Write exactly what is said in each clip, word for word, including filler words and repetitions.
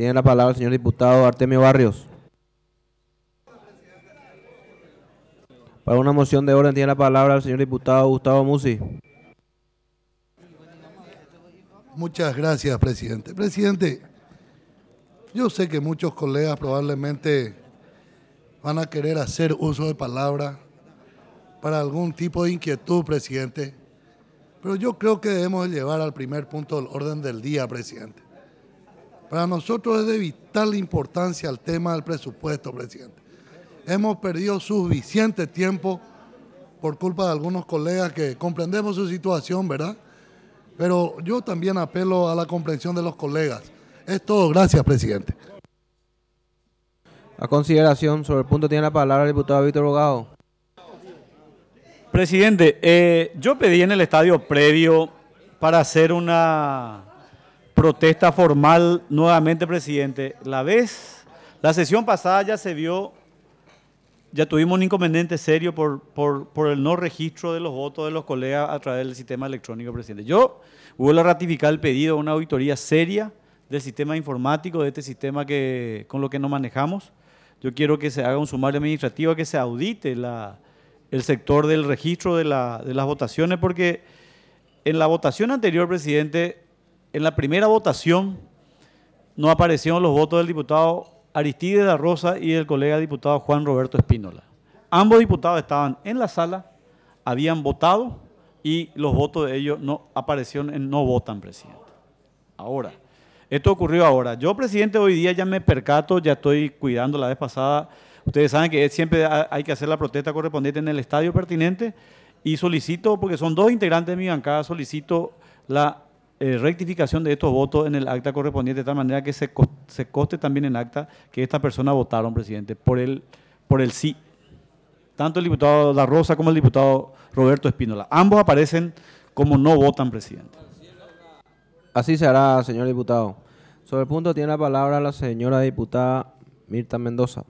Tiene la palabra el señor diputado Artemio Barrios. Para una moción de orden tiene la palabra el señor diputado Gustavo Musi. Muchas gracias, presidente. Presidente, yo sé que muchos colegas probablemente van a querer hacer uso de palabra para algún tipo de inquietud, presidente, pero yo creo que debemos llevar al primer punto del orden del día, presidente. Para nosotros es de vital importancia el tema del presupuesto, presidente. Hemos perdido suficiente tiempo por culpa de algunos colegas que comprendemos su situación, ¿verdad? Pero yo también apelo a la comprensión de los colegas. Es todo. Gracias, presidente. A consideración, sobre el punto tiene la palabra el diputado Víctor Bogado. Presidente, eh, yo pedí en el estadio previo para hacer una protesta formal nuevamente, presidente. La vez, la sesión pasada ya se vio, ya tuvimos un inconveniente serio por, por, por el no registro de los votos de los colegas a través del sistema electrónico, presidente. Yo vuelvo a ratificar el pedido de una auditoría seria del sistema informático, de este sistema que, con lo que nos manejamos. Yo quiero que se haga un sumario administrativo, que se audite la, el sector del registro de, la, de las votaciones, porque en la votación anterior, presidente, en la primera votación no aparecieron los votos del diputado Aristide de la Rosa y del colega diputado Juan Roberto Espínola. Ambos diputados estaban en la sala, habían votado y los votos de ellos no aparecieron en no votan, presidente. Ahora, esto ocurrió ahora. Yo, presidente, hoy día ya me percato, ya estoy cuidando la vez pasada. Ustedes saben que siempre hay que hacer la protesta correspondiente en el estadio pertinente y solicito, porque son dos integrantes de mi bancada, solicito la eh, rectificación de estos votos en el acta correspondiente de tal manera que se, se conste también en acta que estas personas votaron, presidente, por el, por el sí. Tanto el diputado La Rosa como el diputado Roberto Espínola. Ambos aparecen como no votan, presidente. Así se hará, señor diputado. Sobre el punto tiene la palabra la señora diputada Mirta Mendoza.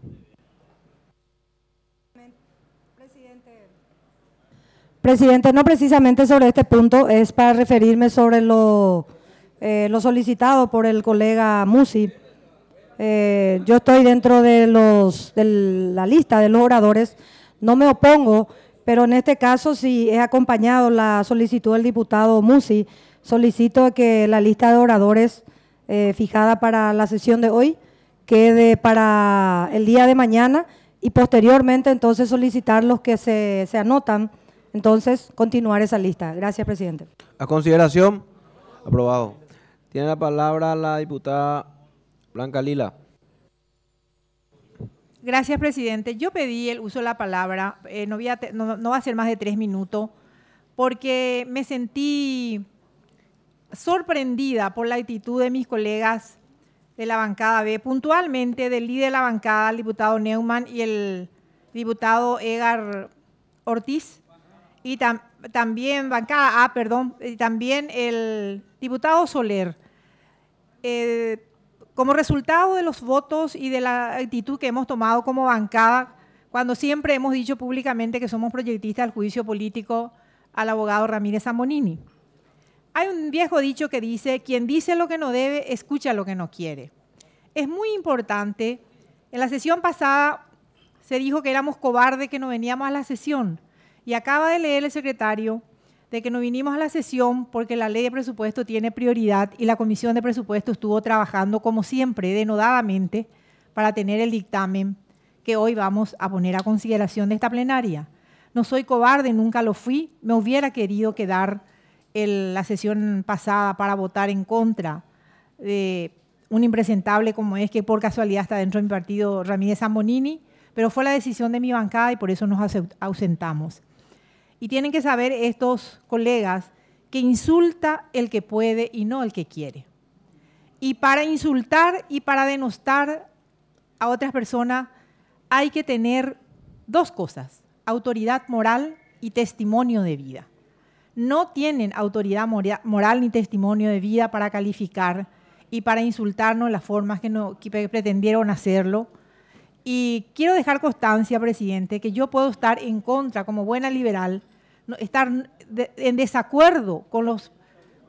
Presidente, Presidente, no precisamente sobre este punto, es para referirme sobre lo, eh, lo solicitado por el colega Musi. Eh, yo estoy dentro de, los, de la lista de los oradores, no me opongo, pero en este caso, si he acompañado la solicitud del diputado Musi, solicito que la lista de oradores eh, fijada para la sesión de hoy quede para el día de mañana y posteriormente entonces solicitar los que se, se anotan, entonces continuar esa lista. Gracias, presidente. A consideración, aprobado. Tiene la palabra la diputada Blanca Lila. Gracias, presidente. Yo pedí el uso de la palabra, eh, no, voy a te, no, no va a ser más de tres minutos, porque me sentí sorprendida por la actitud de mis colegas de la bancada B, puntualmente del líder de la bancada, el diputado Neumann y el diputado Edgar Ortiz, y tam, también bancada A, perdón, y también el diputado Soler. Eh, como resultado de los votos y de la actitud que hemos tomado como bancada, cuando siempre hemos dicho públicamente que somos proyectistas del juicio político al abogado Ramírez Zambonini. Hay un viejo dicho que dice, quien dice lo que no debe, escucha lo que no quiere. Es muy importante, en la sesión pasada se dijo que éramos cobardes, que no veníamos a la sesión, y acaba de leer el secretario de que no vinimos a la sesión porque la ley de presupuesto tiene prioridad y la comisión de presupuesto estuvo trabajando como siempre, denodadamente, para tener el dictamen que hoy vamos a poner a consideración de esta plenaria. No soy cobarde, nunca lo fui, me hubiera querido quedar el, la sesión pasada para votar en contra de un impresentable como es, que por casualidad está dentro de mi partido, Ramírez Zambonini, pero fue la decisión de mi bancada y por eso nos ausentamos. Y tienen que saber estos colegas que insulta el que puede y no el que quiere. Y para insultar y para denostar a otras personas hay que tener dos cosas, autoridad moral y testimonio de vida. No tienen autoridad moral ni testimonio de vida para calificar y para insultarnos en las formas que, no, que pretendieron hacerlo. Y quiero dejar constancia, presidente, que yo puedo estar en contra, como buena liberal, estar en desacuerdo con, los,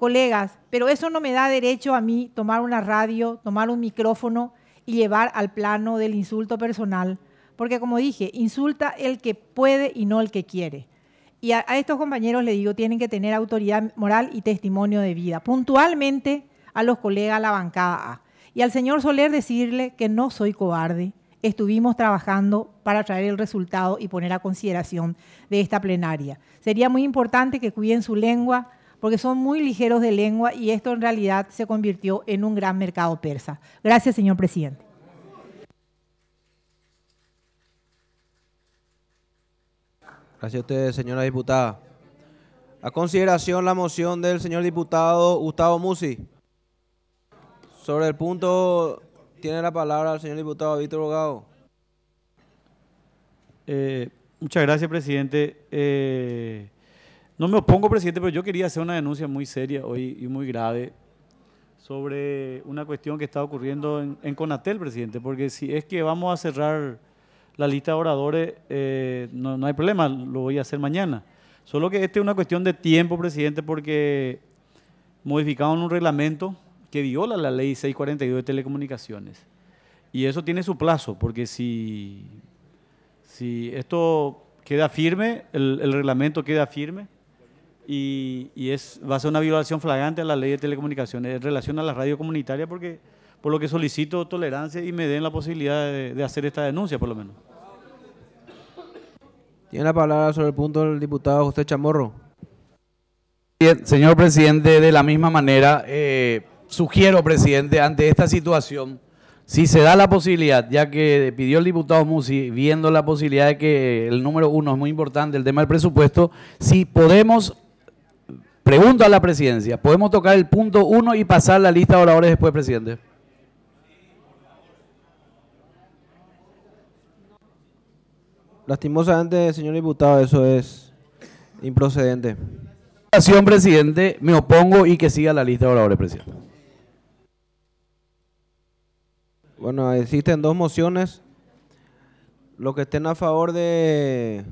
Colegas, pero eso no me da derecho a mí tomar una radio, tomar un micrófono y llevar al plano del insulto personal, porque como dije, insulta el que puede y no el que quiere. Y a, a estos compañeros les digo, tienen que tener autoridad moral y testimonio de vida. Puntualmente a los colegas de la bancada A. Y al señor Soler decirle que no soy cobarde. Estuvimos trabajando para traer el resultado y poner a consideración de esta plenaria. Sería muy importante que cuiden su lengua, porque son muy ligeros de lengua y esto en realidad se convirtió en un gran mercado persa. Gracias, señor presidente. Gracias a usted, señora diputada. A consideración la moción del señor diputado Gustavo Musi. Sobre el punto, tiene la palabra el señor diputado Víctor Bogado. Eh, muchas gracias, presidente. Eh, no me opongo, presidente, pero yo quería hacer una denuncia muy seria hoy y muy grave sobre una cuestión que está ocurriendo en, en Conatel, presidente, porque si es que vamos a cerrar la lista de oradores, eh, no, no hay problema, lo voy a hacer mañana. Solo que esta es una cuestión de tiempo, presidente, porque modificaron un reglamento que viola la ley seiscientos cuarenta y dos de telecomunicaciones. Y eso tiene su plazo, porque si, si esto queda firme, el, el reglamento queda firme, y, y es, va a ser una violación flagrante a la ley de telecomunicaciones en relación a la radio comunitaria, porque por lo que solicito tolerancia y me den la posibilidad de, de hacer esta denuncia, por lo menos. Tiene la palabra sobre el punto del diputado José Chamorro. Bien, señor presidente, de la misma manera, eh, sugiero, presidente, ante esta situación, si se da la posibilidad, ya que pidió el diputado Musi, viendo la posibilidad de que el número uno es muy importante, el tema del presupuesto, si podemos, pregunto a la presidencia, ¿podemos tocar el punto uno y pasar la lista de oradores después, presidente? Lastimosamente, señor diputado, eso es improcedente. Señor presidente, me opongo y que siga la lista de oradores, presidente. Bueno, existen dos mociones. Los que estén a favor de...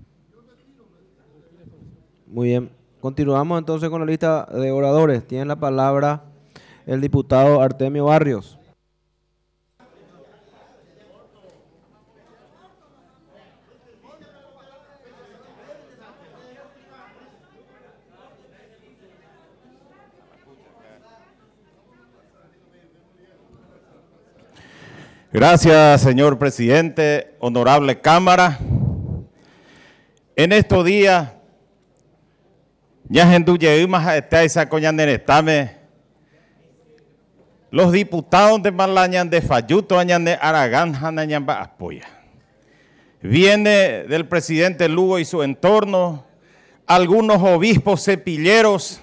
Muy bien. Continuamos entonces con la lista de oradores. Tiene la palabra el diputado Artemio Barrios. Gracias, señor presidente, honorable Cámara. En estos días, ya los diputados de Malañan de Fayuto, de Aragán, apoya. Viene del presidente Lugo y su entorno, algunos obispos cepilleros,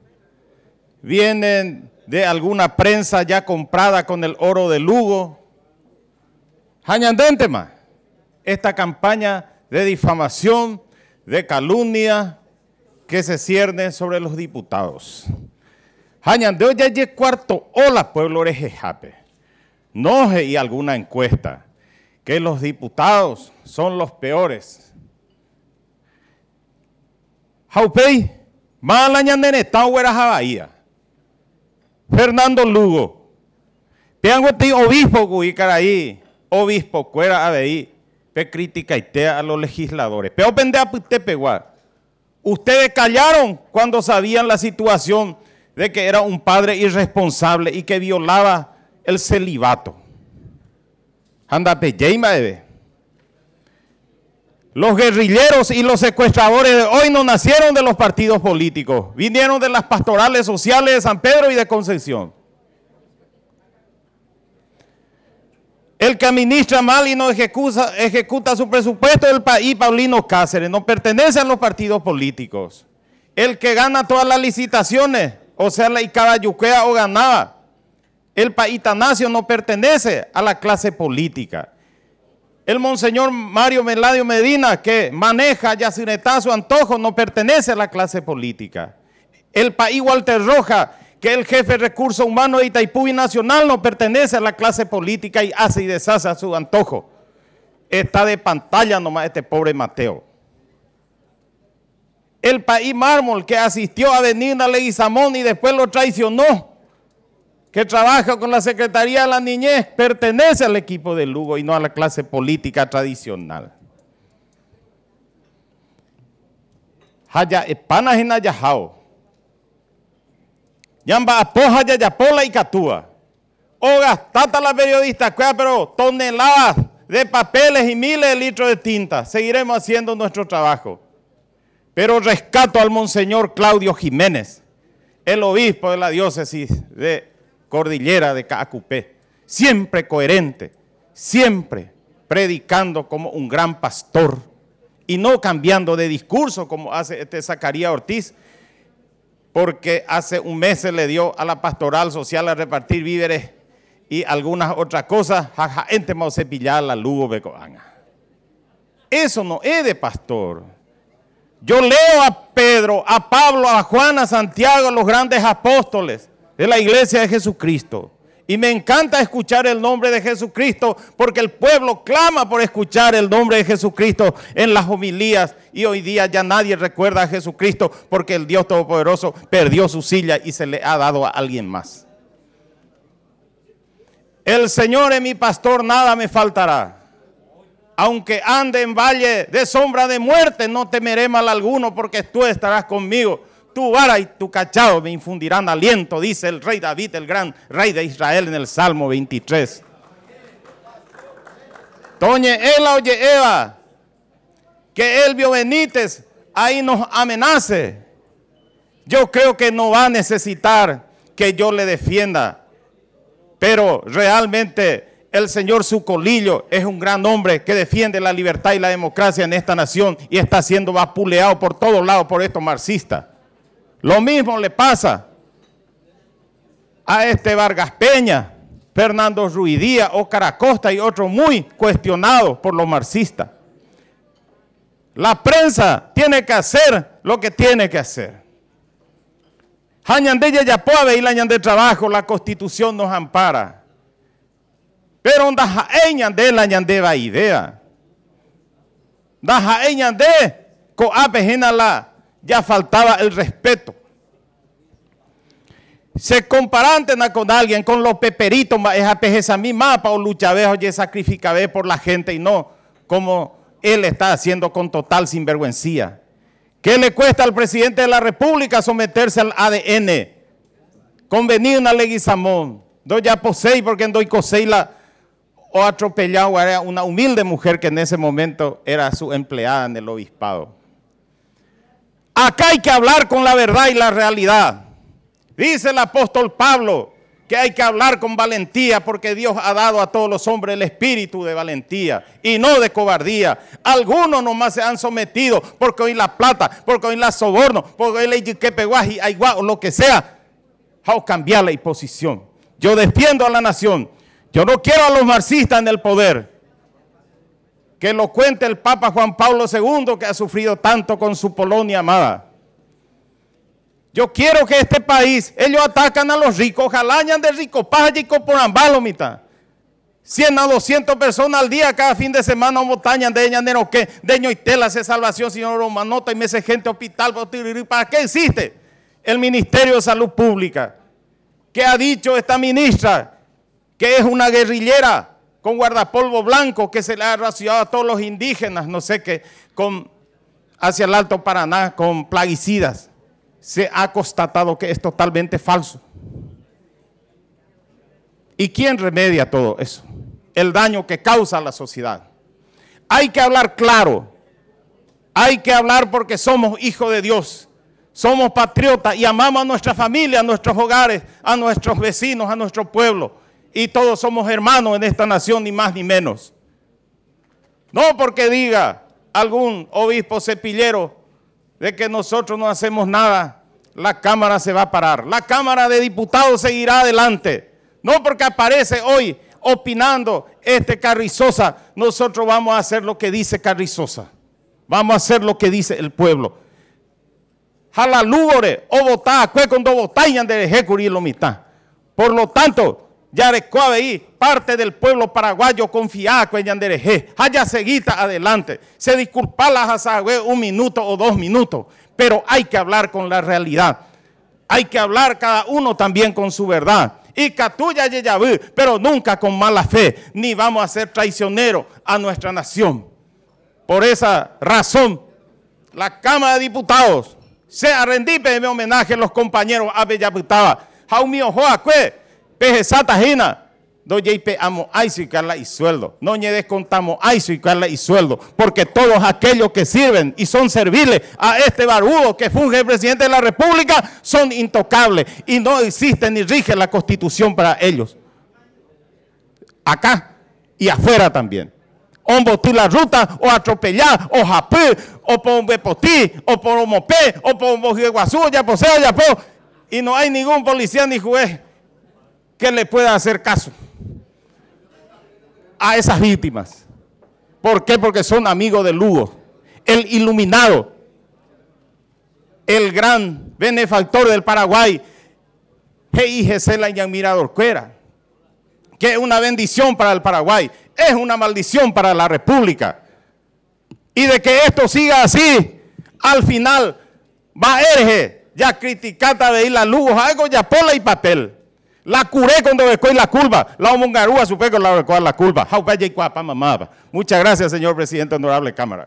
vienen de alguna prensa ya comprada con el oro de Lugo. Hañandente más, esta campaña de difamación, de calumnia que se cierne sobre los diputados. Hañandeo ya es cuarto hola pueblo orejejape. No y alguna encuesta que los diputados son los peores. Jaupey, malañandene tauera Bahía. Fernando Lugo. Piangueti obispo Guicaraí. Obispo cuera ahí, pe crítica y tea a los legisladores. Pero pendea peguar. Ustedes callaron cuando sabían la situación de que era un padre irresponsable y que violaba el celibato. Anda peyeima bebé. Los guerrilleros y los secuestradores de hoy no nacieron de los partidos políticos, vinieron de las pastorales sociales de San Pedro y de Concepción. El que administra mal y no ejecuta, ejecuta su presupuesto del país, Paulino Cáceres, no pertenece a los partidos políticos. El que gana todas las licitaciones, o sea, la Icabayuquea o ganaba, el país Tanacio no pertenece a la clase política. El monseñor Mario Meladio Medina, que maneja Yacinetá su antojo, no pertenece a la clase política. El país Walter Roja, que el jefe de recursos humanos de Itaipú Nacional, no pertenece a la clase política y hace y deshace a su antojo. Está de pantalla nomás este pobre Mateo. El país mármol que asistió a Benigna Leguizamón y después lo traicionó, que trabaja con la Secretaría de la Niñez, pertenece al equipo de Lugo y no a la clase política tradicional. Haya epanas en Ayajao. Yamba apoja yayapola y catúa. O gastata la periodista, pero toneladas de papeles y miles de litros de tinta. Seguiremos haciendo nuestro trabajo. Pero rescato al monseñor Claudio Jiménez, el obispo de la diócesis de Cordillera de Caacupé, siempre coherente, siempre predicando como un gran pastor y no cambiando de discurso como hace este Zacarías Ortiz, porque hace un mes se le dio a la pastoral social a repartir víveres y algunas otras cosas, jaja, ente mau cepillar la Lugo becoanga. Eso no es de pastor. Yo leo a Pedro, a Pablo, a Juan, a Santiago, a los grandes apóstoles de la iglesia de Jesucristo. Y me encanta escuchar el nombre de Jesucristo porque el pueblo clama por escuchar el nombre de Jesucristo en las homilías. Y hoy día ya nadie recuerda a Jesucristo porque el Dios Todopoderoso perdió su silla y se le ha dado a alguien más. El Señor es mi pastor, nada me faltará. Aunque ande en valle de sombra de muerte, no temeré mal alguno, porque tú estarás conmigo. Tu vara y tu cachado me infundirán aliento, dice el rey David, el gran rey de Israel, en el Salmo veintitrés. Toñe ela oye Eva, que Elvio Benítez ahí nos amenace. Yo creo que no va a necesitar que yo le defienda, pero realmente el señor Zucolillo es un gran hombre que defiende la libertad y la democracia en esta nación y está siendo vapuleado por todos lados por estos marxistas. Lo mismo le pasa a este Vargas Peña, Fernando Ruiz Díaz, Óscar Acosta y otros muy cuestionados por los marxistas. La prensa tiene que hacer lo que tiene que hacer. Hañandé Yayapoabe y la Ñandé Trabajo, la Constitución nos ampara. Pero onda jaeñandé la ñandé va idea. Da jaeñandé co apejena la ya faltaba el respeto. Se comparanten con alguien, con los peperitos, es apejesa mi mapa o luchavejo y sacrificabe por la gente y no como él está haciendo con total sinvergüencía. ¿Qué le cuesta al presidente de la República someterse al A D N? Convenir una Leguizamón. Doy ya posei porque en doy cosei la o atropellado era una humilde mujer que en ese momento era su empleada en el obispado. Acá hay que hablar con la verdad y la realidad. Dice el apóstol Pablo que hay que hablar con valentía porque Dios ha dado a todos los hombres el espíritu de valentía y no de cobardía. Algunos nomás se han sometido porque hoy la plata, porque hoy la soborno, porque hoy la yiquepeguaji, aiguá o lo que sea, a cambiar la imposición. Yo defiendo a la nación. Yo no quiero a los marxistas en el poder. Que lo cuente el Papa Juan Pablo segundo que ha sufrido tanto con su Polonia amada. Yo quiero que este país, ellos atacan a los ricos, ojalá hayan de rico paja y coporambalo mitad. cien a doscientas personas al día cada fin de semana montañan de ñanero que de ñoitela se salvación, señor Romanota y mese gente hospital. ¿Para qué existe el Ministerio de Salud Pública? ¿Qué ha dicho esta ministra? Que es una guerrillera con guardapolvo blanco que se le ha rociado a todos los indígenas, no sé qué, con, hacia el Alto Paraná, con plaguicidas. Se ha constatado que es totalmente falso. ¿Y quién remedia todo eso? El daño que causa a la sociedad. Hay que hablar claro. Hay que hablar porque somos hijos de Dios. Somos patriotas y amamos a nuestra familia, a nuestros hogares, a nuestros vecinos, a nuestro pueblo. Y todos somos hermanos en esta nación, ni más ni menos. No porque diga algún obispo cepillero de que nosotros no hacemos nada, la Cámara se va a parar. La Cámara de Diputados seguirá adelante. No porque aparece hoy opinando este Carrizosa, nosotros vamos a hacer lo que dice Carrizosa. Vamos a hacer lo que dice el pueblo. Jalalúgore, o votá, cue cuando votayan de Ejecuri lo mitad. Por lo tanto, Yarecuabeí, parte del pueblo paraguayo confiada con Yandereje, haya seguita adelante. Se disculpa la Hazagüe un minuto o dos minutos, pero hay que hablar con la realidad. Hay que hablar cada uno también con su verdad. Y catuya yeyabú, pero nunca con mala fe, ni vamos a ser traicioneros a nuestra nación. Por esa razón, la Cámara de Diputados se arrendipe de homenaje a los compañeros a Bellaputaba. Jaumio Joacue, Peje Satajina. No ye amo aiso y carla y sueldo. No ye descontamos aiso y carla y sueldo. Porque todos aquellos que sirven y son serviles a este barbudo que funge el presidente de la República son intocables. Y no existe ni rige la Constitución para ellos. Acá y afuera también. Hombo tú la ruta, o atropellar, o japé, o por un bepotí, o por un mopé, o por un bojiguazú, ya poseo, ya po. Y no hay ningún policía ni juez que le pueda hacer caso a esas víctimas. ¿Por qué? Porque son amigos de Lugo, el iluminado, el gran benefactor del Paraguay, G I G C la Mirador Cuera, que es una bendición para el Paraguay, es una maldición para la República. Y de que esto siga así, al final va a erge, ya criticata de ir la Lugo, algo ya pola y papel. La curé cuando becoy la culpa, la homongarúa supe con la becoy la culpa. Muchas gracias, señor presidente, honorable Cámara.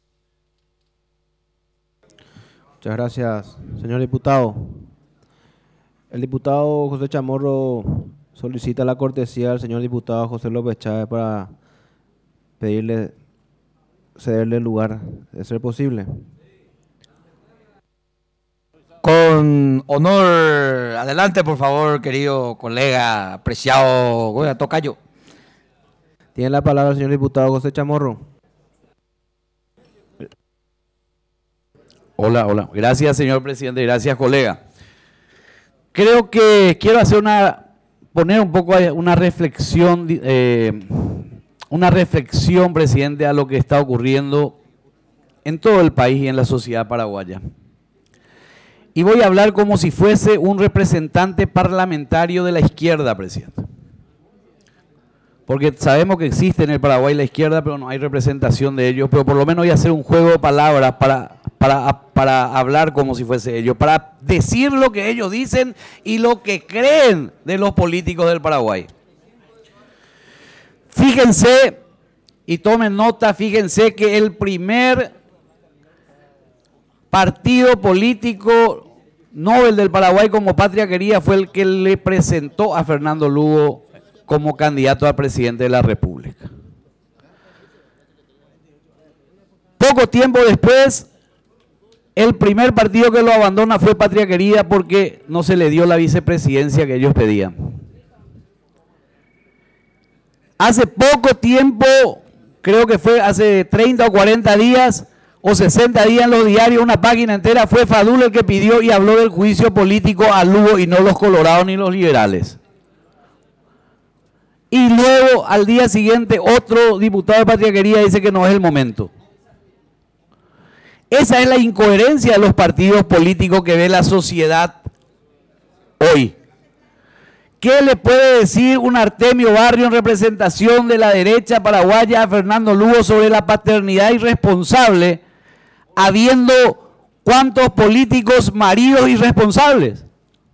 Muchas gracias, señor diputado. El diputado José Chamorro solicita la cortesía al señor diputado José López Chávez para pedirle, cederle el lugar, de ser posible. Con honor, adelante por favor, querido colega, apreciado oiga, tocayo. Tiene la palabra el señor diputado José Chamorro. Hola, hola. Gracias, señor presidente, gracias, colega. Creo que quiero hacer una, poner un poco una reflexión, eh, una reflexión, presidente, a lo que está ocurriendo en todo el país y en la sociedad paraguaya. Y voy a hablar como si fuese un representante parlamentario de la izquierda, presidente. Porque sabemos que existe en el Paraguay la izquierda, pero no hay representación de ellos. Pero por lo menos voy a hacer un juego de palabras para, para, para hablar como si fuese ellos, para decir lo que ellos dicen y lo que creen de los políticos del Paraguay. Fíjense, y tomen nota, fíjense que el primer partido político Nobel del Paraguay como Patria Querida fue el que le presentó a Fernando Lugo como candidato a presidente de la República. Poco tiempo después, el primer partido que lo abandona fue Patria Querida porque no se le dio la vicepresidencia que ellos pedían. Hace poco tiempo, creo que fue hace treinta o cuarenta días, o sesenta días en los diarios, una página entera, fue Fadul el que pidió y habló del juicio político a Lugo y no los colorados ni los liberales. Y luego, al día siguiente, otro diputado de Patria Querida dice que no es el momento. Esa es la incoherencia de los partidos políticos que ve la sociedad hoy. ¿Qué le puede decir un Artemio Barrio en representación de la derecha paraguaya a Fernando Lugo sobre la paternidad irresponsable, habiendo cuántos políticos maridos irresponsables?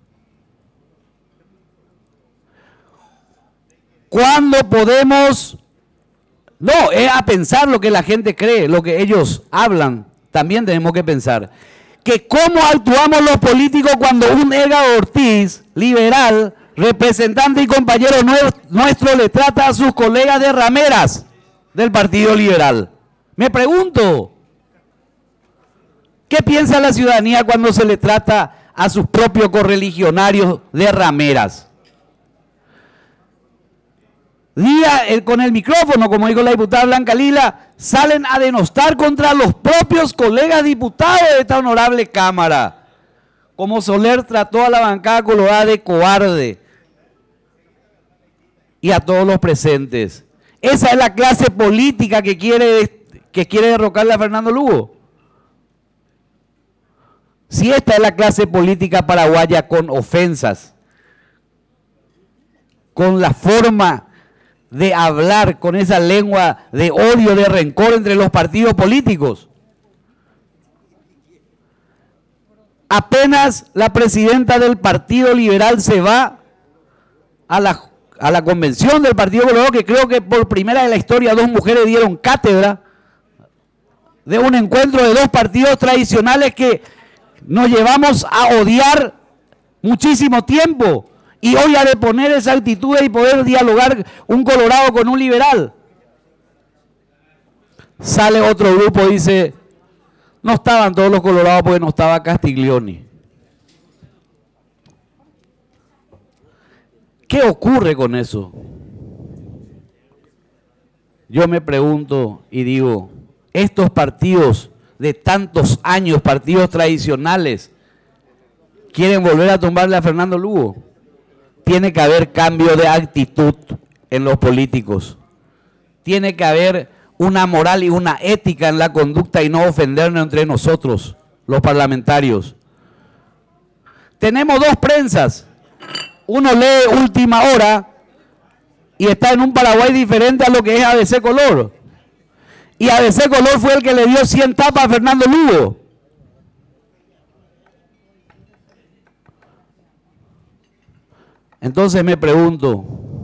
¿Cuándo podemos? No, es a pensar lo que la gente cree, lo que ellos hablan, también tenemos que pensar. Que cómo actuamos los políticos cuando un Edgar Ortiz, liberal, representante y compañero nuestro, le trata a sus colegas de rameras del Partido Liberal. Me pregunto, ¿qué piensa la ciudadanía cuando se le trata a sus propios correligionarios de rameras? Día eh, con el micrófono, como dijo la diputada Blanca Lila, salen a denostar contra los propios colegas diputados de esta honorable Cámara. Como Soler trató a la bancada colorada de cobarde y a todos los presentes. Esa es la clase política que quiere, que quiere derrocarle a Fernando Lugo. Si esta es la clase política paraguaya con ofensas, con la forma de hablar, con esa lengua de odio, de rencor entre los partidos políticos. apenas la presidenta del Partido Liberal se va a la, a la convención del Partido Colorado, que creo que por primera vez en la historia dos mujeres dieron cátedra de un encuentro de dos partidos tradicionales que nos llevamos a odiar muchísimo tiempo, y hoy ha de poner esa actitud y poder dialogar un colorado con un liberal. Sale otro grupo y dice, no estaban todos los colorados porque no estaba Castiglioni. ¿Qué ocurre con eso? Yo me pregunto y digo, estos partidos de tantos años, partidos tradicionales, quieren volver a tumbarle a Fernando Lugo. Tiene que haber cambio de actitud en los políticos. Tiene que haber una moral y una ética en la conducta y no ofendernos entre nosotros, los parlamentarios. Tenemos dos prensas. Uno lee Última Hora y está en un Paraguay diferente a lo que es A B C Color. Y A B C Color fue el que le dio cien tapas a Fernando Lugo. Entonces me pregunto,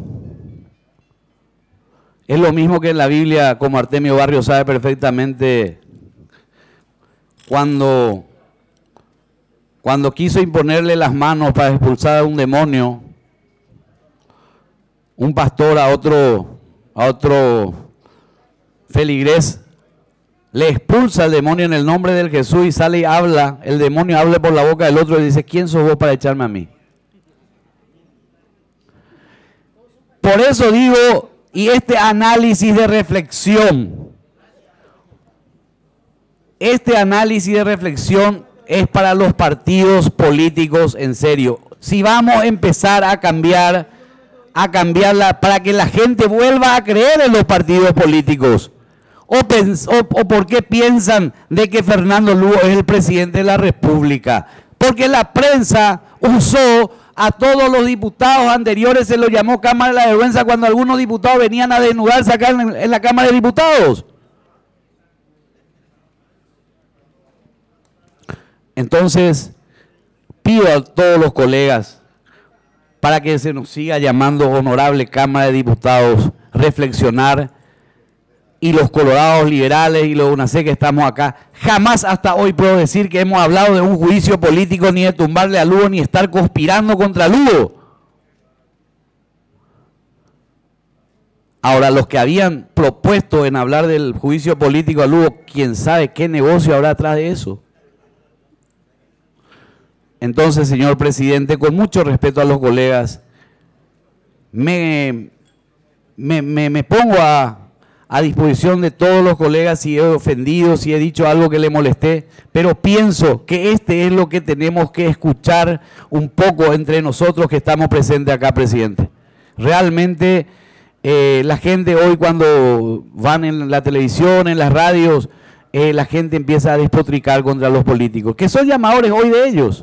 es lo mismo que en la Biblia, como Artemio Barrio sabe perfectamente, cuando, cuando quiso imponerle las manos para expulsar a un demonio, un pastor a otro, a otro feligrés, le expulsa al demonio en el nombre del Jesús y sale y habla, el demonio habla por la boca del otro y dice, ¿quién sos vos para echarme a mí? Por eso digo, y este análisis de reflexión, este análisis de reflexión es para los partidos políticos en serio. Si vamos a empezar a cambiar, a cambiarla para que la gente vuelva a creer en los partidos políticos, o, o, o por qué piensan de que Fernando Lugo es el presidente de la República, porque la prensa usó a todos los diputados anteriores, se lo llamó Cámara de la Vergüenza cuando algunos diputados venían a desnudarse acá en, en la Cámara de Diputados. Entonces, pido a todos los colegas para que se nos siga llamando honorable Cámara de Diputados, reflexionar, y los colorados liberales y los U N A C que estamos acá, jamás hasta hoy puedo decir que hemos hablado de un juicio político, ni de tumbarle a Lugo, ni estar conspirando contra Lugo. Ahora, los que habían propuesto en hablar del juicio político a Lugo, quién sabe qué negocio habrá atrás de eso. Entonces, señor presidente, con mucho respeto a los colegas, me, me, me, me pongo a... a disposición de todos los colegas si he ofendido, si he dicho algo que le molesté, pero pienso que este es lo que tenemos que escuchar un poco entre nosotros que estamos presentes acá, presidente. Realmente eh, la gente hoy cuando van en la televisión, en las radios, eh, la gente empieza a despotricar contra los políticos, que son llamadores hoy de ellos.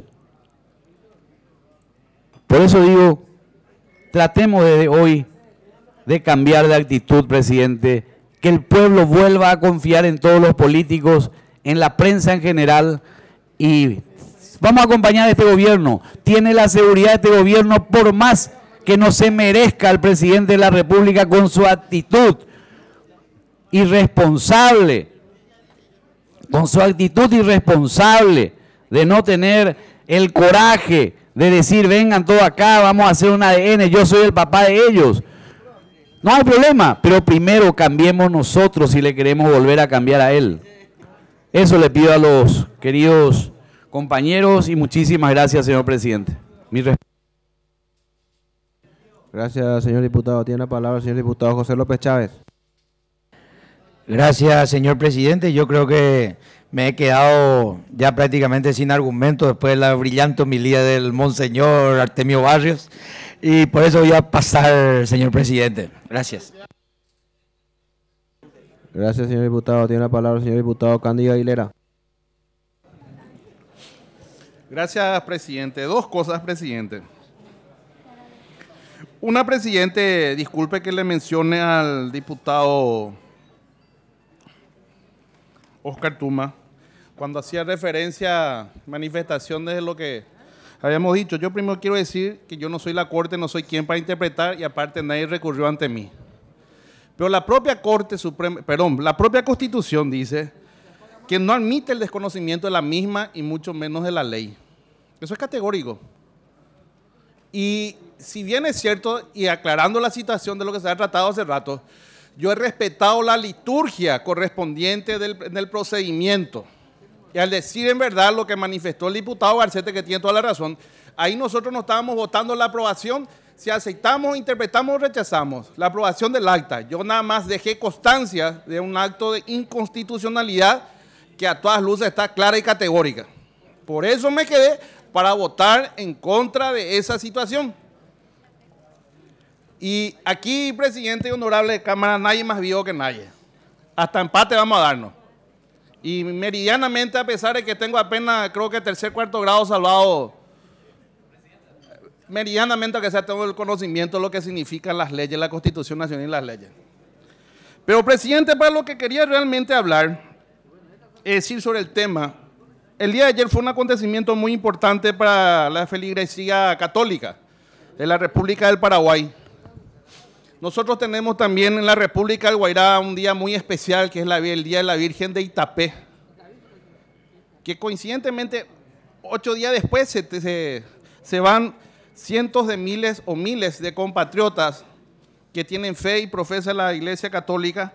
Por eso digo, tratemos desde hoy de cambiar de actitud, presidente, que el pueblo vuelva a confiar en todos los políticos, en la prensa en general, y vamos a acompañar a este gobierno. Tiene la seguridad de este gobierno, por más que no se merezca el presidente de la República con su actitud irresponsable, con su actitud irresponsable de no tener el coraje de decir, vengan todos acá, vamos a hacer un A D N, yo soy el papá de ellos. No hay problema, pero primero cambiemos nosotros si le queremos volver a cambiar a él. Eso le pido a los queridos compañeros y muchísimas gracias, señor presidente. Mi respeto. Gracias, señor diputado. Tiene la palabra el señor diputado José López Chávez. Gracias, señor presidente. Yo creo que me he quedado ya prácticamente sin argumento después de la brillante homilía del monseñor Artemio Barrios. Y por eso voy a pasar, señor presidente. Gracias. Gracias, señor diputado. Tiene la palabra el señor diputado Cándido Aguilera. Gracias, presidente. Dos cosas, presidente. Una, presidente, disculpe que le mencione al diputado Oscar Tuma. cuando hacía referencia a manifestaciones de lo que habíamos dicho, yo primero quiero decir que yo no soy la Corte, no soy quien para interpretar y aparte nadie recurrió ante mí. Pero la propia Corte Suprema, perdón, la propia Constitución dice que no admite el desconocimiento de la misma y mucho menos de la ley. Eso es categórico. Y si bien es cierto, y aclarando la situación de lo que se ha tratado hace rato, yo he respetado la liturgia correspondiente del, del procedimiento. Y al decir en verdad lo que manifestó el diputado Garcete, que tiene toda la razón, ahí nosotros no estábamos votando la aprobación, si aceptamos, interpretamos o rechazamos la aprobación del acta. Yo nada más dejé constancia de un acto de inconstitucionalidad que a todas luces está clara y categórica. Por eso me quedé para votar en contra de esa situación. Y aquí, presidente y honorable de Cámara, nadie más vio que nadie. Hasta empate vamos a darnos. Y meridianamente, a pesar de que tengo apenas, creo que tercer, cuarto grado salvado, meridianamente, aunque sea, tengo el conocimiento de lo que significan las leyes, la Constitución Nacional y las leyes. Pero, presidente, para lo que quería realmente hablar, es decir sobre el tema, el día de ayer fue un acontecimiento muy importante para la feligresía católica de la República del Paraguay. Nosotros tenemos también en la República del Guairá un día muy especial, que es la, el Día de la Virgen de Itapé, que coincidentemente, ocho días después, se, se, se van cientos de miles o miles de compatriotas que tienen fe y profesan la Iglesia Católica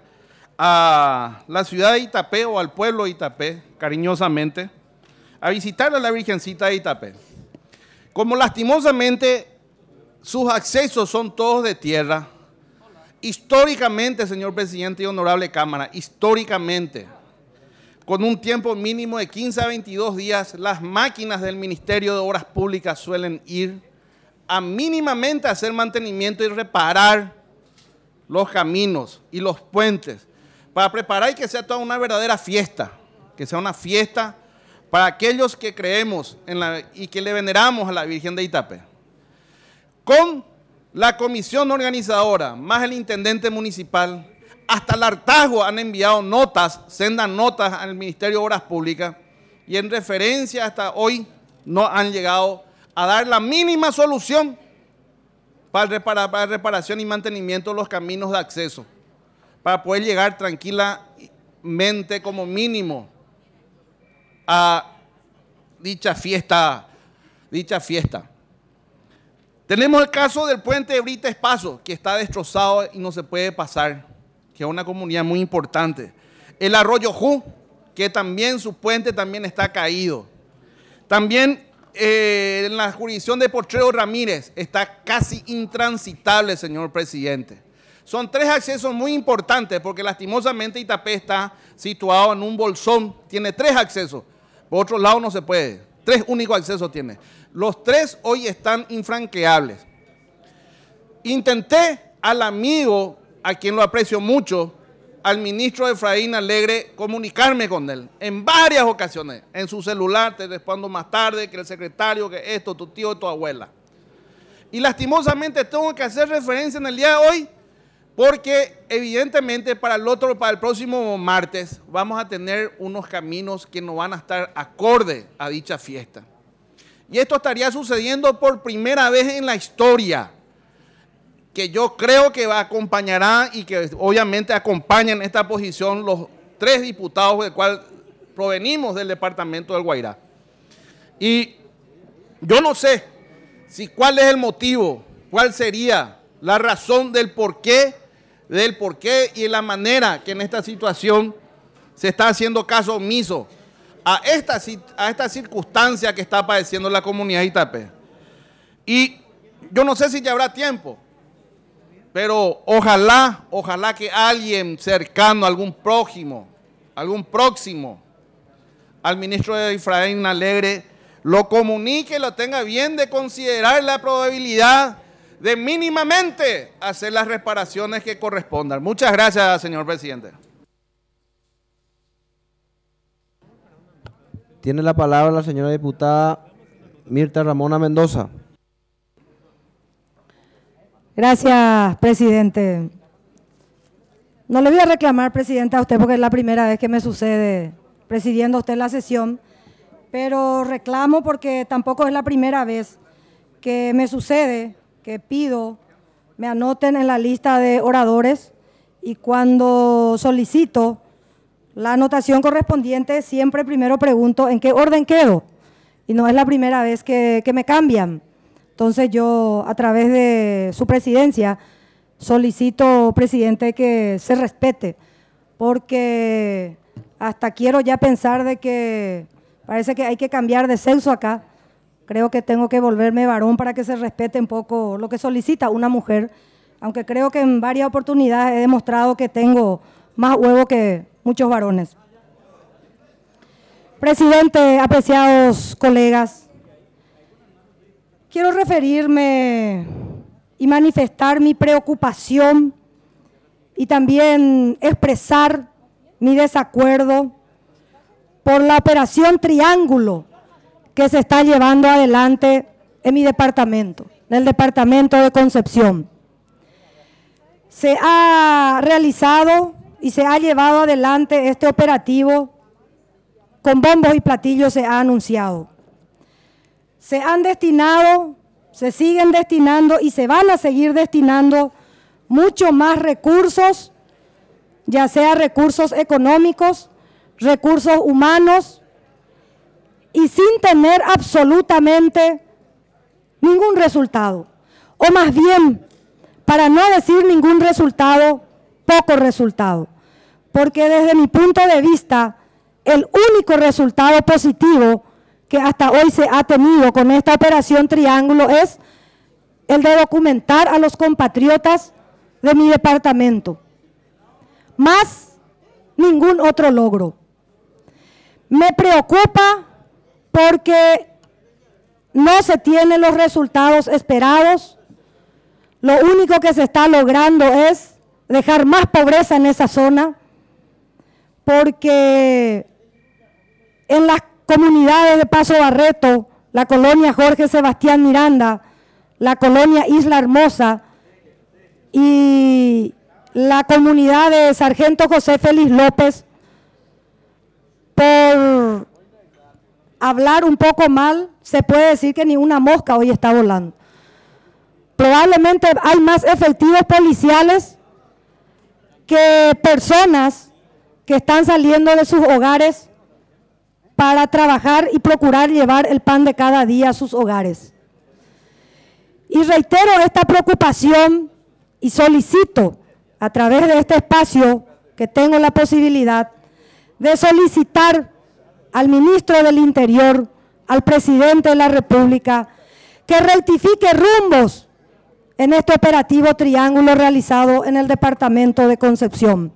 a la ciudad de Itapé o al pueblo de Itapé, cariñosamente, a visitar a la Virgencita de Itapé. Como lastimosamente sus accesos son todos de tierra, históricamente, señor presidente y honorable Cámara, históricamente, con un tiempo mínimo de quince a veintidós días, las máquinas del Ministerio de Obras Públicas suelen ir a mínimamente hacer mantenimiento y reparar los caminos y los puentes, para preparar y que sea toda una verdadera fiesta, que sea una fiesta para aquellos que creemos en la, y que le veneramos a la Virgen de Itapé. Con la comisión organizadora, más el intendente municipal, hasta el hartazgo han enviado notas, sendas notas al Ministerio de Obras Públicas, y en referencia hasta hoy no han llegado a dar la mínima solución para, reparar, para reparación y mantenimiento de los caminos de acceso, para poder llegar tranquilamente como mínimo a dicha fiesta, dicha fiesta. Tenemos el caso del puente de Brita Espazo, que está destrozado y no se puede pasar, que es una comunidad muy importante. El arroyo Ju, que también su puente también está caído. También eh, en la jurisdicción de Potrero Ramírez está casi intransitable, señor presidente. Son tres accesos muy importantes porque lastimosamente Itapé está situado en un bolsón, tiene tres accesos, por otro lado no se puede, tres únicos accesos tiene. Los tres hoy están infranqueables. Intenté al amigo, a quien lo aprecio mucho, al ministro Efraín Alegre, comunicarme con él en varias ocasiones. En su celular, te respondo más tarde, que el secretario, que esto, tu tío, tu abuela. Y lastimosamente tengo que hacer referencia en el día de hoy, porque evidentemente para el otro, para el próximo martes, vamos a tener unos caminos que no van a estar acorde a dicha fiesta. Y esto estaría sucediendo por primera vez en la historia, que yo creo que va, acompañará y que obviamente acompañan esta posición los tres diputados del cual provenimos del departamento del Guairá. Y yo no sé si cuál es el motivo, cuál sería la razón del porqué, del porqué y la manera que en esta situación se está haciendo caso omiso a esta, a esta circunstancia que está padeciendo la comunidad de Itapé. Y yo no sé si ya habrá tiempo, pero ojalá, ojalá que alguien cercano, algún prójimo, algún próximo al ministro de Efraín Alegre, lo comunique, lo tenga bien de considerar la probabilidad de mínimamente hacer las reparaciones que correspondan. Muchas gracias, señor presidente. Tiene la palabra la señora diputada Mirta Ramona Mendoza. Gracias, presidente. No le voy a reclamar, presidente, a usted porque es la primera vez que me sucede presidiendo usted la sesión, pero reclamo porque tampoco es la primera vez que me sucede que pido me anoten en la lista de oradores y cuando solicito la anotación correspondiente siempre primero pregunto en qué orden quedo y no es la primera vez que, que me cambian. Entonces yo a través de su presidencia solicito, presidente, que se respete porque hasta quiero ya pensar de que parece que hay que cambiar de sexo acá. Creo que tengo que volverme varón para que se respete un poco lo que solicita una mujer, aunque creo que en varias oportunidades he demostrado que tengo más huevo que muchos varones. Presidente, apreciados colegas, quiero referirme y manifestar mi preocupación y también expresar mi desacuerdo por la operación Triángulo que se está llevando adelante en mi departamento, en el departamento de Concepción. Se ha realizado y se ha llevado adelante este operativo con bombos y platillos, se ha anunciado. Se han destinado, se siguen destinando y se van a seguir destinando mucho más recursos, ya sea recursos económicos, recursos humanos, y sin tener absolutamente ningún resultado, o más bien, para no decir ningún resultado, poco resultado, porque desde mi punto de vista, el único resultado positivo que hasta hoy se ha tenido con esta operación Triángulo es el de documentar a los compatriotas de mi departamento, más ningún otro logro. Me preocupa porque no se tienen los resultados esperados. Lo único que se está logrando es dejar más pobreza en esa zona, porque en las comunidades de Paso Barreto, la colonia Jorge Sebastián Miranda, la colonia Isla Hermosa y la comunidad de Sargento José Félix López, por hablar un poco mal, se puede decir que ni una mosca hoy está volando. Probablemente hay más efectivos policiales que personas que están saliendo de sus hogares para trabajar y procurar llevar el pan de cada día a sus hogares. Y reitero esta preocupación y solicito a través de este espacio que tengo la posibilidad de solicitar al ministro del Interior, al presidente de la República, que rectifique rumbos en este operativo Triángulo realizado en el departamento de Concepción.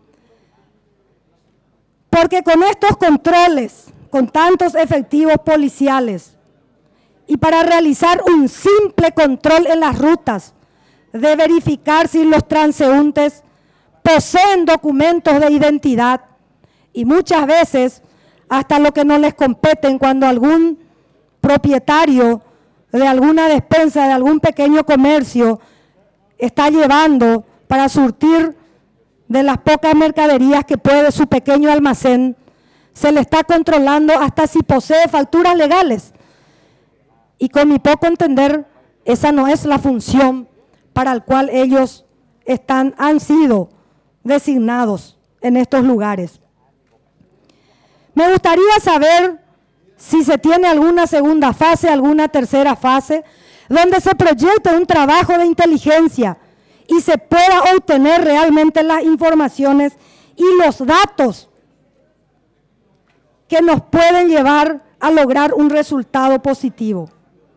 Porque con estos controles, con tantos efectivos policiales, y para realizar un simple control en las rutas, de verificar si los transeúntes poseen documentos de identidad, y muchas veces hasta lo que no les competen cuando algún propietario de alguna despensa, de algún pequeño comercio, está llevando para surtir de las pocas mercaderías que puede su pequeño almacén, se le está controlando hasta si posee facturas legales. Y con mi poco entender, esa no es la función para la cual ellos están, han sido designados en estos lugares. Me gustaría saber si se tiene alguna segunda fase, alguna tercera fase, donde se proyecte un trabajo de inteligencia y se pueda obtener realmente las informaciones y los datos que nos pueden llevar a lograr un resultado positivo.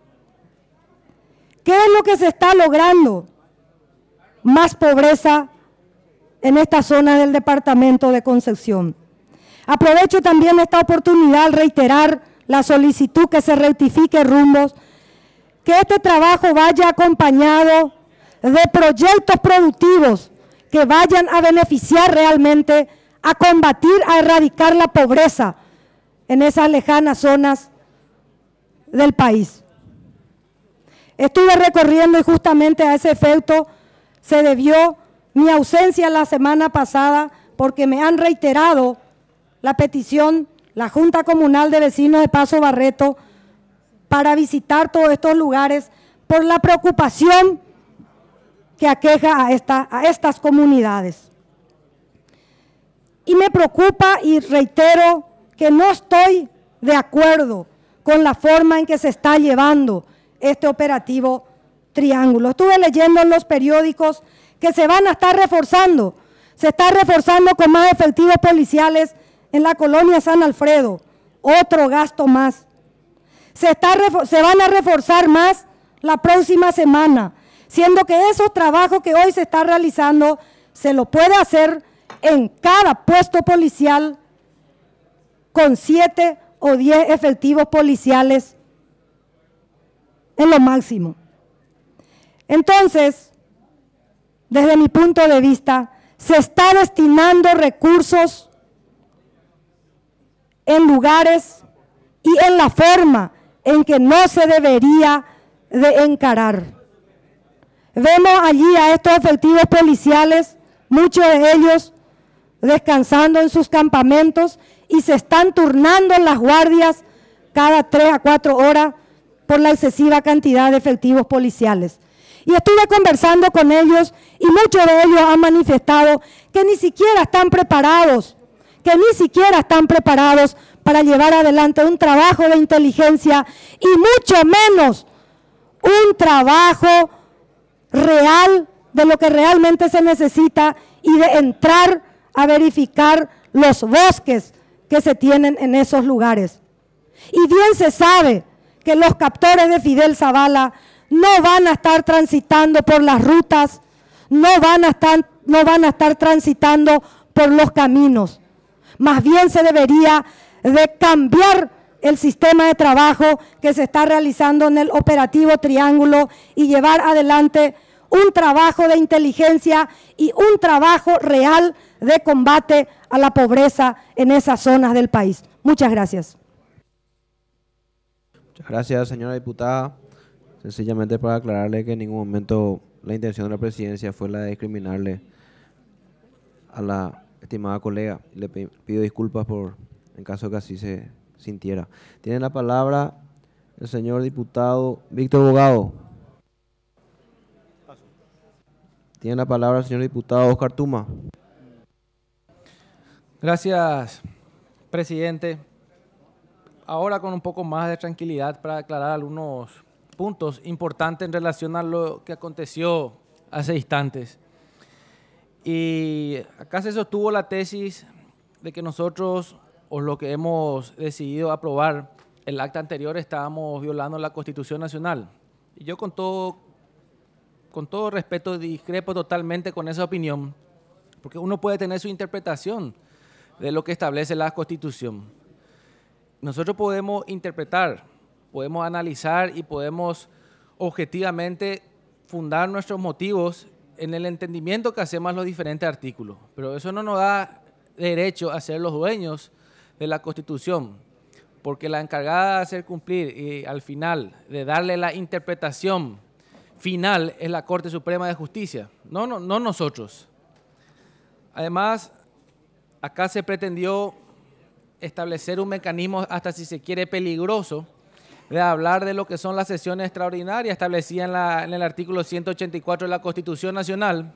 ¿Qué es lo que se está logrando? Más pobreza en esta zona del departamento de Concepción. Aprovecho también esta oportunidad al reiterar la solicitud que se rectifique rumbos, que este trabajo vaya acompañado de proyectos productivos que vayan a beneficiar realmente a combatir, a erradicar la pobreza en esas lejanas zonas del país. Estuve recorriendo y justamente a ese efecto se debió mi ausencia la semana pasada porque me han reiterado la petición la Junta Comunal de Vecinos de Paso Barreto para visitar todos estos lugares por la preocupación que aqueja a, esta, a estas comunidades. Y me preocupa y reitero que no estoy de acuerdo con la forma en que se está llevando este operativo Triángulo. Estuve leyendo en los periódicos que se van a estar reforzando, se está reforzando con más efectivos policiales en la colonia San Alfredo, otro gasto más. Se, está, se van a reforzar más la próxima semana, siendo que esos trabajos que hoy se está realizando se lo puede hacer en cada puesto policial con siete o diez efectivos policiales en lo máximo. Entonces, desde mi punto de vista, se está destinando recursos en lugares y en la forma en que no se debería de encarar. Vemos allí a estos efectivos policiales, muchos de ellos descansando en sus campamentos y se están turnando en las guardias cada tres a cuatro horas por la excesiva cantidad de efectivos policiales. Y estuve conversando con ellos y muchos de ellos han manifestado que ni siquiera están preparados, que ni siquiera están preparados para llevar adelante un trabajo de inteligencia y mucho menos un trabajo real de lo que realmente se necesita y de entrar a verificar los bosques que se tienen en esos lugares. Y bien se sabe que los captores de Fidel Zavala no van a estar transitando por las rutas, no van a estar, no van a estar transitando por los caminos. Más bien se debería de cambiar el sistema de trabajo que se está realizando en el operativo Triángulo y llevar adelante un trabajo de inteligencia y un trabajo real de combate a la pobreza en esas zonas del país. Muchas gracias. Muchas gracias, señora diputada. Sencillamente para aclararle que en ningún momento la intención de la presidencia fue la de discriminarle a la estimada colega. Le pido disculpas por en caso que así se sintiera. Tiene la palabra el señor diputado Víctor Bogado. Tiene la palabra el señor diputado Oscar Tuma. Gracias, presidente. Ahora con un poco más de tranquilidad para aclarar algunos puntos importantes en relación a lo que aconteció hace instantes. Y acá se sostuvo la tesis de que nosotros, o lo que hemos decidido aprobar, el acta anterior, estábamos violando la Constitución Nacional. Y yo con todo, con todo respeto discrepo totalmente con esa opinión, porque uno puede tener su interpretación de lo que establece la Constitución. Nosotros podemos interpretar, podemos analizar y podemos objetivamente fundar nuestros motivos en el entendimiento que hacemos a los diferentes artículos, pero eso no nos da derecho a ser los dueños de la Constitución, porque la encargada de hacer cumplir y al final de darle la interpretación final es la Corte Suprema de Justicia, no, no, no nosotros. Además, acá se pretendió establecer un mecanismo, hasta si se quiere peligroso, de hablar de lo que son las sesiones extraordinarias establecidas en, la, en el artículo ciento ochenta y cuatro de la Constitución Nacional,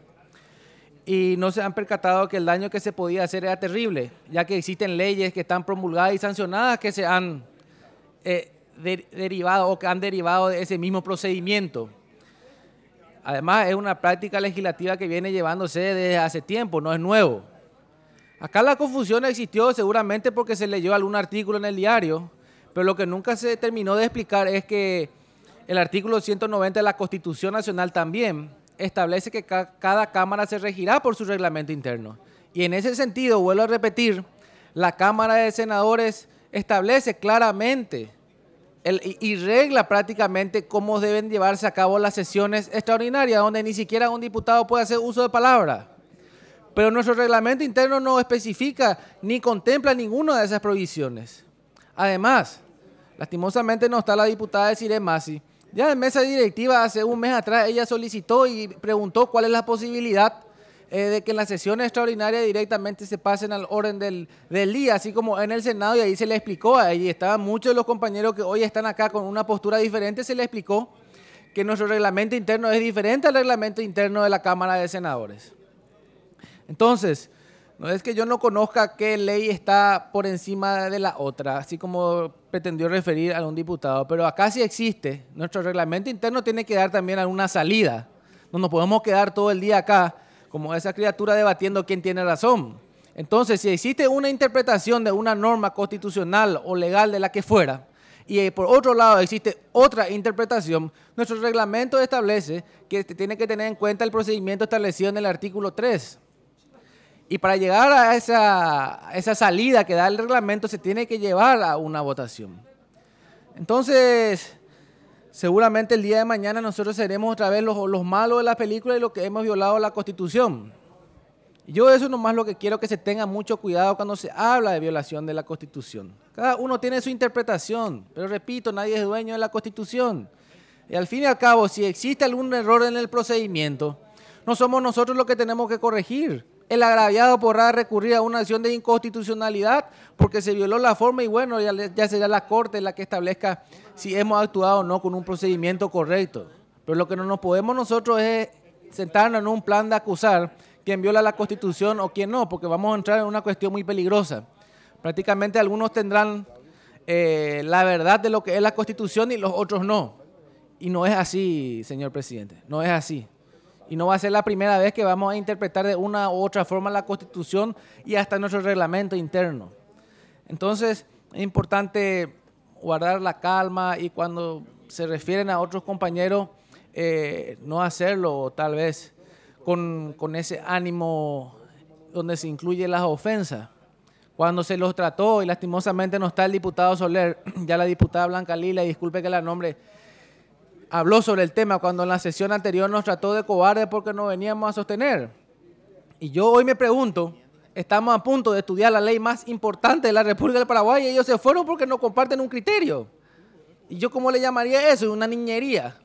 y no se han percatado que el daño que se podía hacer era terrible, ya que existen leyes que están promulgadas y sancionadas que se han eh, de, derivado o que han derivado de ese mismo procedimiento. Además, es una práctica legislativa que viene llevándose desde hace tiempo, no es nuevo. Acá la confusión existió seguramente porque se leyó algún artículo en el diario, pero lo que nunca se terminó de explicar es que el artículo ciento noventa de la Constitución Nacional también establece que ca cada Cámara se regirá por su reglamento interno. Y en ese sentido, vuelvo a repetir, la Cámara de Senadores establece claramente el, y, y regla prácticamente cómo deben llevarse a cabo las sesiones extraordinarias, donde ni siquiera un diputado puede hacer uso de palabra. Pero nuestro reglamento interno no especifica ni contempla ninguna de esas provisiones. Además, lastimosamente no está la diputada Desiree Masi. Ya en mesa directiva hace un mes atrás ella solicitó y preguntó cuál es la posibilidad eh, de que en la sesión extraordinaria directamente se pasen al orden del, del día, así como en el Senado, y ahí se le explicó, ahí estaban muchos de los compañeros que hoy están acá con una postura diferente, se le explicó que nuestro reglamento interno es diferente al reglamento interno de la Cámara de Senadores. Entonces, no es que yo no conozca qué ley está por encima de la otra, así como pretendió referir a un diputado, pero acá sí existe. Nuestro reglamento interno tiene que dar también alguna salida. No nos podemos quedar todo el día acá como esa criatura debatiendo quién tiene razón. Entonces, si existe una interpretación de una norma constitucional o legal de la que fuera, y por otro lado existe otra interpretación, nuestro reglamento establece que tiene que tener en cuenta el procedimiento establecido en el artículo tres. Y para llegar a esa, a esa salida que da el reglamento se tiene que llevar a una votación. Entonces, seguramente el día de mañana nosotros seremos otra vez los, los malos de la película y los que hemos violado la Constitución. Yo eso nomás lo que quiero que se tenga mucho cuidado cuando se habla de violación de la Constitución. Cada uno tiene su interpretación, pero repito, nadie es dueño de la Constitución. Y al fin y al cabo, si existe algún error en el procedimiento, no somos nosotros los que tenemos que corregir. El agraviado podrá recurrir a una acción de inconstitucionalidad porque se violó la forma y bueno, ya, ya será la Corte la que establezca si hemos actuado o no con un procedimiento correcto. Pero lo que no nos podemos nosotros es sentarnos en un plan de acusar quién viola la Constitución o quién no, porque vamos a entrar en una cuestión muy peligrosa. Prácticamente algunos tendrán eh, la verdad de lo que es la Constitución y los otros no. Y no es así, señor presidente, no es así. Y no va a ser la primera vez que vamos a interpretar de una u otra forma la Constitución y hasta nuestro reglamento interno. Entonces, es importante guardar la calma y cuando se refieren a otros compañeros, eh, no hacerlo tal vez con, con ese ánimo donde se incluyen las ofensas. Cuando se los trató, y lastimosamente no está el diputado Soler, ya la diputada Blanca Lila, disculpe que la nombre, habló sobre el tema cuando en la sesión anterior nos trató de cobarde porque no veníamos a sostener. Y yo hoy me pregunto, estamos a punto de estudiar la ley más importante de la República del Paraguay y ellos se fueron porque no comparten un criterio. ¿Y yo cómo le llamaría eso? Una niñería.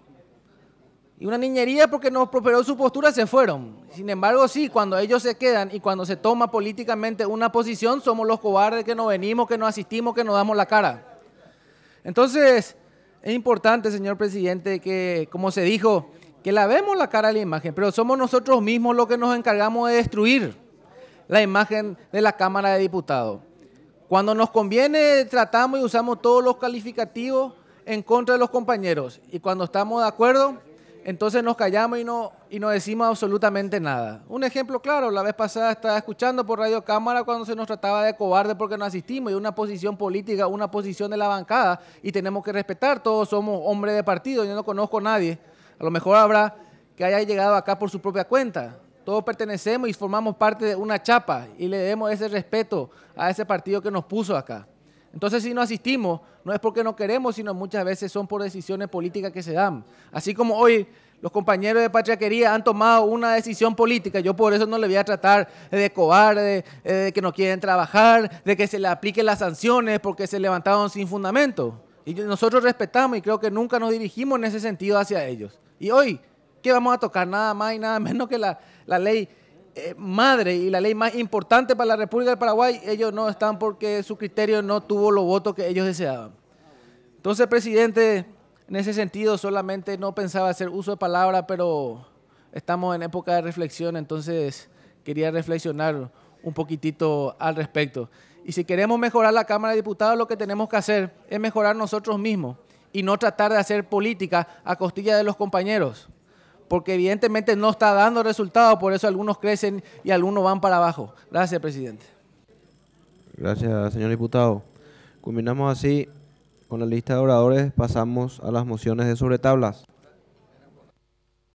Y una niñería porque no prosperó su postura, se fueron. Sin embargo, sí, cuando ellos se quedan y cuando se toma políticamente una posición, somos los cobardes que no venimos, que no asistimos, que nos damos la cara. Entonces, es importante, señor presidente, que, como se dijo, que lavemos la cara a la imagen, pero somos nosotros mismos los que nos encargamos de destruir la imagen de la Cámara de Diputados. Cuando nos conviene, tratamos y usamos todos los calificativos en contra de los compañeros. Y cuando estamos de acuerdo, entonces nos callamos y no, y no decimos absolutamente nada. Un ejemplo claro, la vez pasada estaba escuchando por Radio Cámara cuando se nos trataba de cobarde porque no asistimos, y una posición política, una posición de la bancada, y tenemos que respetar, todos somos hombres de partido, yo no conozco a nadie, a lo mejor habrá que haya llegado acá por su propia cuenta. Todos pertenecemos y formamos parte de una chapa y le debemos ese respeto a ese partido que nos puso acá. Entonces, si no asistimos, no es porque no queremos, sino muchas veces son por decisiones políticas que se dan. Así como hoy los compañeros de Patriarquería han tomado una decisión política, yo por eso no le voy a tratar de cobarde, de, de que no quieren trabajar, de que se le apliquen las sanciones porque se levantaron sin fundamento. Y nosotros respetamos y creo que nunca nos dirigimos en ese sentido hacia ellos. Y hoy, ¿qué vamos a tocar? Nada más y nada menos que la, la ley Eh, madre y la ley más importante para la República del Paraguay. Ellos no están porque su criterio no tuvo los votos que ellos deseaban. Entonces, presidente, en ese sentido solamente no pensaba hacer uso de palabra, pero estamos en época de reflexión, entonces quería reflexionar un poquitito al respecto. Y si queremos mejorar la Cámara de Diputados, lo que tenemos que hacer es mejorar nosotros mismos y no tratar de hacer política a costilla de los compañeros, porque evidentemente no está dando resultados, por eso algunos crecen y algunos van para abajo. Gracias, presidente. Gracias, señor diputado. Culminamos así con la lista de oradores, pasamos a las mociones de sobretablas.